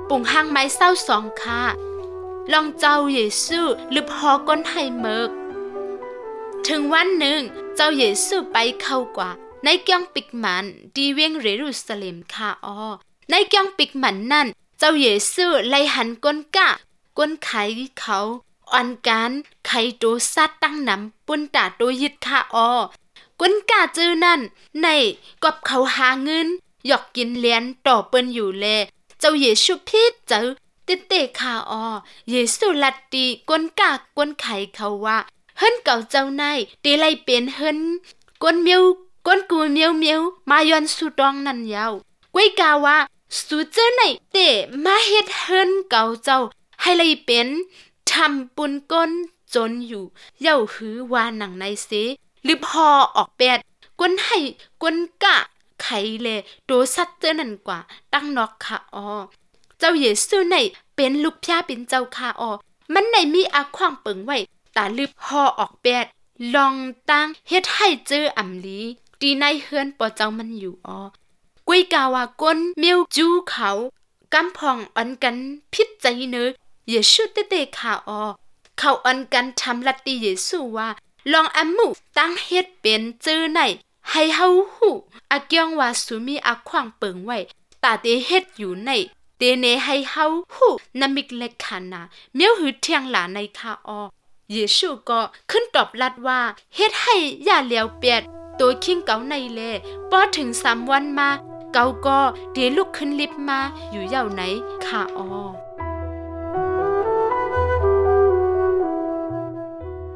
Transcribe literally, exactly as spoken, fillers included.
ปุ่งหางไม้เศร้าสองค่ะลองเจ้าเยซูหรือพอก้นให้เมิกถึงวันหนึ่งเจ้าเยซูไปเข้ากว่าในเกียงปิกมันดีเวียงเยรูซาเล็มค่ะอ้อในเกียงปิกมันนั่นเจ้าเยซูไล่หันก้นกะก้นไขเขาอ่อนการไขโตซัดตั้งนำปุ่นตาโตยิดค่ะอ้อก้นกะจื้อนั่นในกอบเขาหาเงินหยอกกินเลี้ยนต่อเปิ้นอยู่แลเจ้าเยซูพิษเจ้าติเตค่ะอ้อเยซูลัดตีก้นกะก้นไขเขาว่าเฮิรนเก่าเจ้านายเตไลเป็นเฮิรนก้นเมียวก้นกูเมียวเมียวมายอนสุดองนั่นยาวก้วยกาว่าสูเจ้าไหนเตมาเฮ็ดเฮิรนเก่าเจ้าให้ไลเป็นทำปุนก้นจนอยู่เย้าหือว่าหนังในเสหรือพอออกแปดก้นให้ก้นกะไขเลโดสัตเจ้านั่นกว่าตั้งนอกค่ะอ้อเจ้าเยซูไหนเป็นลูกพญาเป็นเจ้าค่ะอ้อมันไหนมีอาขวางเปิงไว้ตาลืบพอออกแปดลองตั้งเฮ็ดให้เจออำลีตีในเฮือนปอเจ้ามันอยู่อ้อกุ้ยกาว่าก้นเมียวจูเขากำพองอ่อนกันพิษใจเนอเยซูเตเตค่ะอ้อเขาอ่อนกันทำลัตติเยซูว่าลองอำมุตั้งเฮ็ดเป็นเจอไหนให้เฮาหูอาเกียงว่าสุมีอาขวางเปิงไว้ตาเตเฮ็ดอยู่ในเตเนให้เฮาหูนำมิกเล็กขานาเมียวหือเทียงหลาในค่ะอ้อเยซูก็ขึ้นตอบลัดว่าเฮ็ดให้อย่าเหลียวเปียดตัวคิงเก่าในแลพอถึงสามวันมาเกาก็เดลุกขึ้นลิฟต์มาอยู่เหย่าไหนค่ะอ้อ